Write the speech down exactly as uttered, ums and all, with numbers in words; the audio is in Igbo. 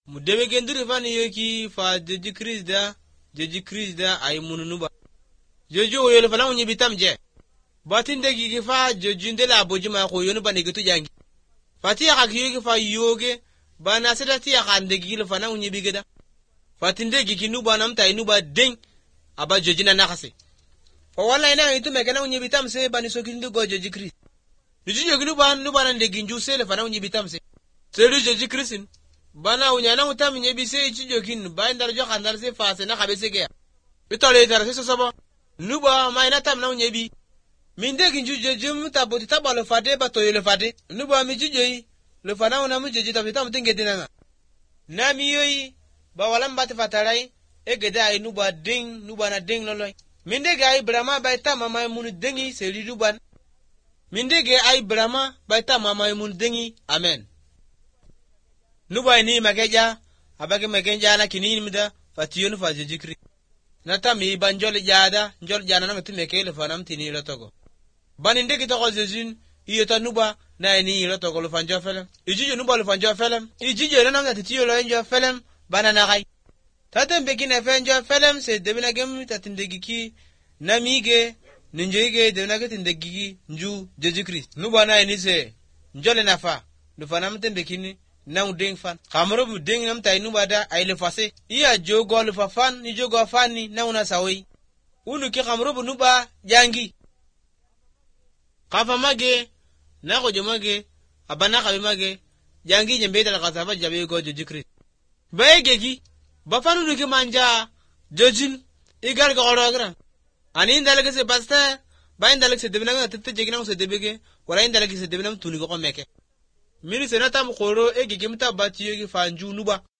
Mudebe genduri fani yoki fa jeji Krista jeji Krista ay mununuba jojo yele fala unyi bitam je batinde gi fa jojunde la bojima ko yonu bani gitu jangi fati ya gi yoki fa yoge bana sedati ya kande gi le fana unyi bigeda fatinde gi kinu bana mta inuba ding aba jojina nakase fa wala ina itu mekana unyi bitam se bani sokindu go jeji Krista nijiyo ginu ban nu bana ndegi njuse le fana unyi bitam se selu jeji Kristin bana unyana utami nyebise ichijo kin baindar jo khandar se fase na kabese ge bitole dar se sobo nuba maina tam na unyebi minde ginju jeje mutaboti tabalo fade bato le fade nuba mi jijoyi le fana una mu jeje tabita mutinge dinanga na miyoyi ba walam bat fatarai egeda ay nuba ding nuba na ding loloy minde ge ay brama baita mama mun dengi se liduban minde ge ay brama baita mama mun dengi amen nuba ni mageja abage magenja na kinini mida fatiyonu fa jejikri nata mi banjol jada njol jana na mtu mekele fanam tini lotogo baninde ki to jejin iyeta nuba na ni lotogo lo fanjo felem ijijo nuba lo fanjo felem ijijo na ngati tiyo lo enjo felem bana na gai tata mbekine fenjo felem se debina gem tatindegiki na mige ninjege debina getindegiki nju jejikri nuba na ni se njole nafa lo fanam tembekini na udeng fan kamro bu deng nam tay nubada ay le fase iya jogo le fafan ni jogo fani na una sawi unu ki kamro bu nuba jangi kafa mage na ko jomage abana ka mage jangi nyembe dal kasaba jabe go jojikri bayege gi bafanu nu ki manja jojin igar go orogra ani ndalage se basta bayin dalage se debina tete jegina se debege wala indalage se debina tuni go meke miri senata mkoro ege gemta batiyo gi fanju nuba